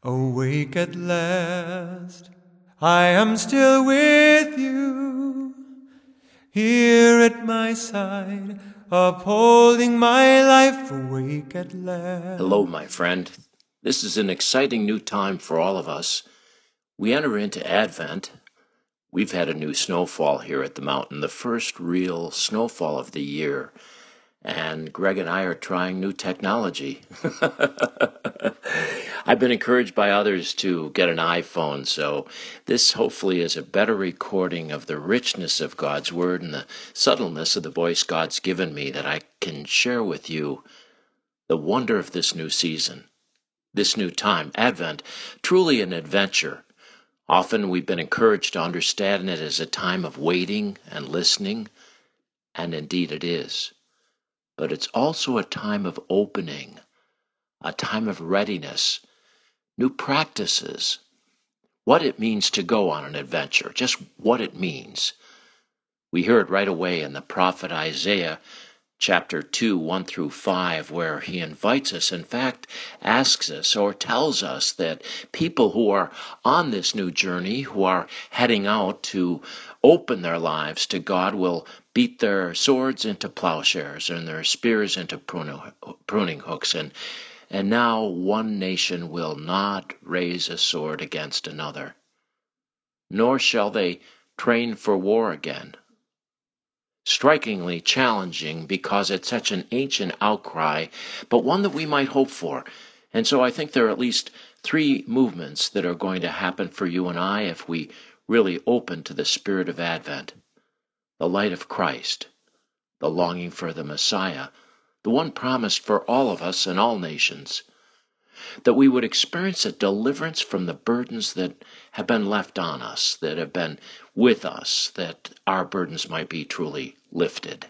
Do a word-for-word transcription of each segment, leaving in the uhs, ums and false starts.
Awake at last, I am still with you, here at my side, upholding my life. Awake at last. Hello, my friend. This is an exciting new time for all of us. We enter into Advent. We've had a new snowfall here at the mountain, the first real snowfall of the year. And Greg and I are trying new technology. I've been encouraged by others to get an iPhone, so this hopefully is a better recording of the richness of God's Word and the subtleness of the voice God's given me, that I can share with you the wonder of this new season, this new time, Advent, truly an adventure. Often we've been encouraged to understand it as a time of waiting and listening, and indeed it is. But it's also a time of opening, a time of readiness, new practices, what it means to go on an adventure, just what it means. We hear it right away in the prophet Isaiah, chapter two, one through five, where he invites us, in fact, asks us or tells us that people who are on this new journey, who are heading out to open their lives to God, will beat their swords into plowshares and their spears into pruning hooks. And, and now one nation will not raise a sword against another, nor shall they train for war again. Strikingly challenging because it's such an ancient outcry, but one that we might hope for. And so I think there are at least three movements that are going to happen for you and I if we really open to the spirit of Advent. The light of Christ, the longing for the Messiah, the one promised for all of us and all nations. That we would experience a deliverance from the burdens that have been left on us, that have been with us, that our burdens might be truly lifted.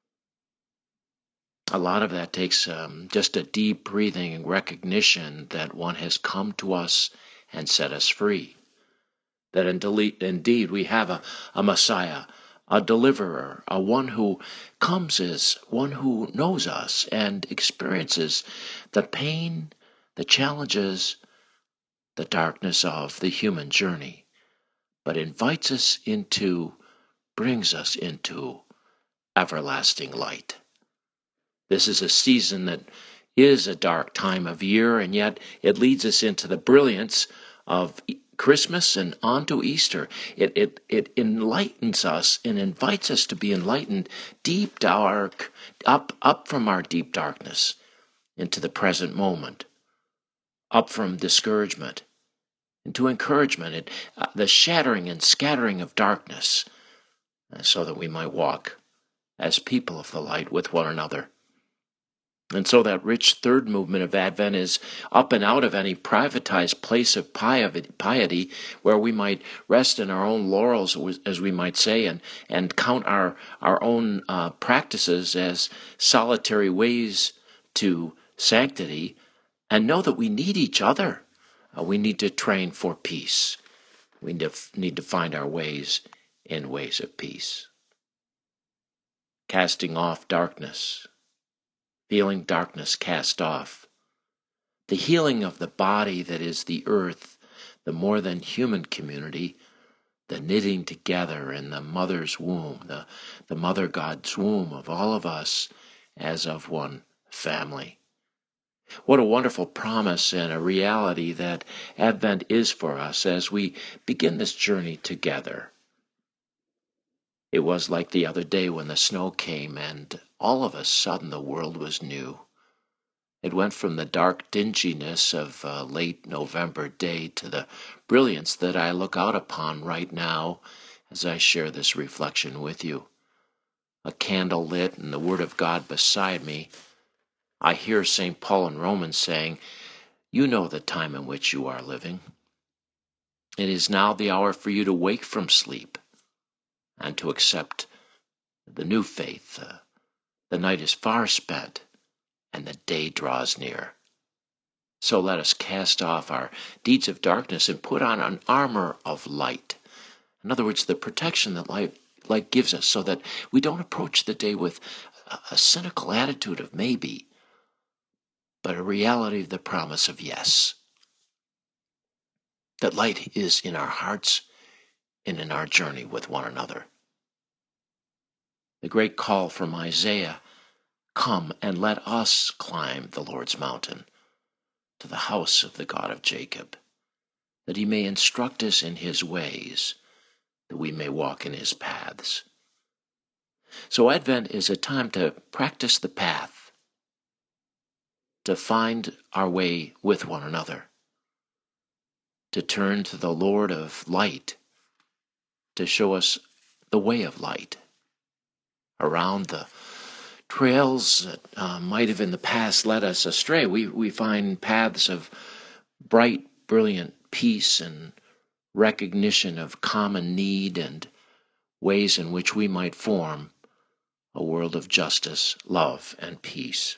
A lot of that takes um, just a deep breathing and recognition that one has come to us and set us free. That indeed we have a, a Messiah, a deliverer, a one who comes as one who knows us and experiences the pain, the challenges, the darkness of the human journey, but invites us into, brings us into everlasting light. This is a season that is a dark time of year, and yet it leads us into the brilliance of Christmas and on to Easter. It, it, it enlightens us and invites us to be enlightened deep dark, up, up from our deep darkness into the present moment. Up from discouragement into encouragement, and, uh, the shattering and scattering of darkness, uh, so that we might walk as people of the light with one another. And so that rich third movement of Advent is up and out of any privatized place of piety where we might rest in our own laurels, as we might say, and, and count our, our own uh, practices as solitary ways to sanctity, and know that we need each other. Uh, we need to train for peace. We need to, need to find our ways in ways of peace. Casting off darkness. Feeling darkness cast off. The healing of the body that is the earth, the more than human community, the knitting together in the mother's womb, the, the mother God's womb of all of us as of one family. What a wonderful promise and a reality that Advent is for us as we begin this journey together. It was like the other day when the snow came and all of a sudden the world was new. It went from the dark dinginess of a late November day to the brilliance that I look out upon right now as I share this reflection with you. A candle lit and the Word of God beside me. I hear Saint Paul in Romans saying, "You know the time in which you are living. It is now the hour for you to wake from sleep and to accept the new faith. Uh, the night is far spent and the day draws near. So let us cast off our deeds of darkness and put on an armor of light." In other words, the protection that light, light gives us, so that we don't approach the day with a, a cynical attitude of maybe, but a reality of the promise of yes. that light is in our hearts and in our journey with one another. The great call from Isaiah, "Come and let us climb the Lord's mountain, to the house of the God of Jacob, that he may instruct us in his ways, that we may walk in his paths." So Advent is a time to practice the path, to find our way with one another, to turn to the Lord of light, to show us the way of light. Around the trails that uh, might have in the past led us astray, we, we find paths of bright, brilliant peace and recognition of common need and ways in which we might form a world of justice, love, and peace.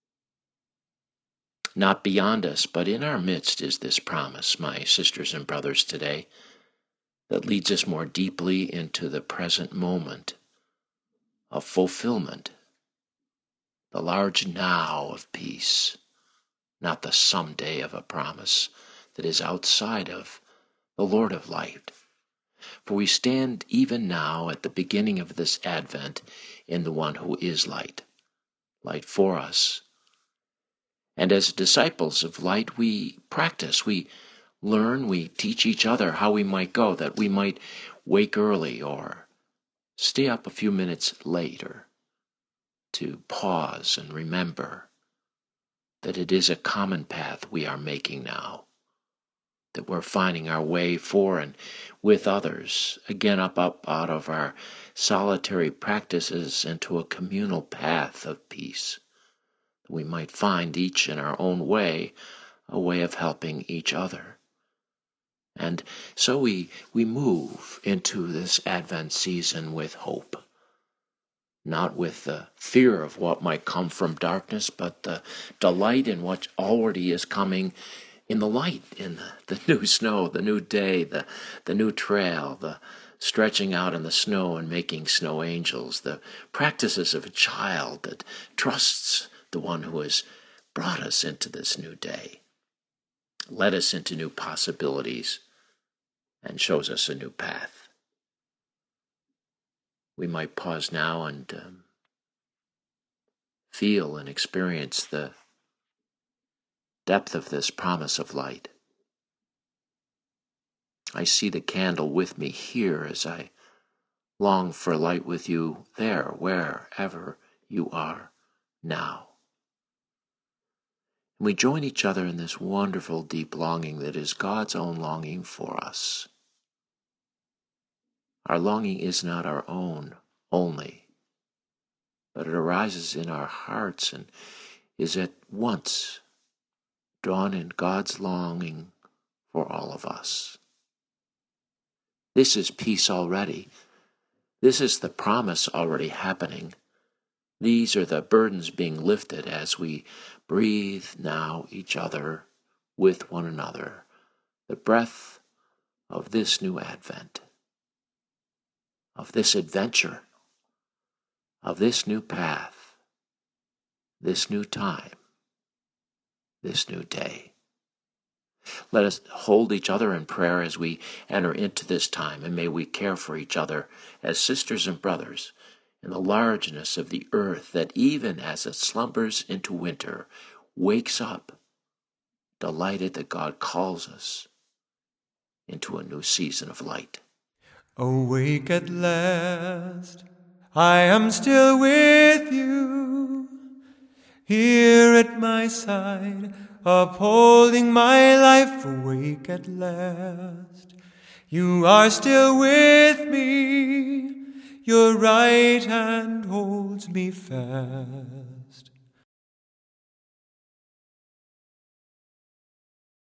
Not beyond us, but in our midst is this promise, my sisters and brothers, today, that leads us more deeply into the present moment of fulfillment, the large now of peace, not the someday of a promise that is outside of the Lord of light. For we stand even now at the beginning of this Advent in the one who is light, light for us. And as disciples of light, we practice, we learn, we teach each other how we might go, that we might wake early or stay up a few minutes later, to pause and remember that it is a common path we are making now, that we're finding our way for and with others, again up, up out of our solitary practices into a communal path of peace. We might find each in our own way a way of helping each other. And so we, we move into this Advent season with hope, not with the fear of what might come from darkness, but the delight in what already is coming in the light, in the, the new snow, the new day, the, the new trail, the stretching out in the snow and making snow angels, the practices of a child that trusts the one who has brought us into this new day, led us into new possibilities, and shows us a new path. We might pause now and um, feel and experience the depth of this promise of light. I see the candle with me here as I long for light with you there, wherever you are now. And we join each other in this wonderful deep longing that is God's own longing for us. Our longing is not our own only, but it arises in our hearts and is at once drawn in God's longing for all of us. This is peace already. This is the promise already happening. These are the burdens being lifted as we breathe now each other with one another, the breath of this new Advent, of this adventure, of this new path, this new time, this new day. Let us hold each other in prayer as we enter into this time, and may we care for each other as sisters and brothers in the largeness of the earth that even as it slumbers into winter, wakes up, delighted that God calls us into a new season of light. Awake at last, I am still with you, here at my side, upholding my life. Awake at last, you are still with me, your right hand holds me fast.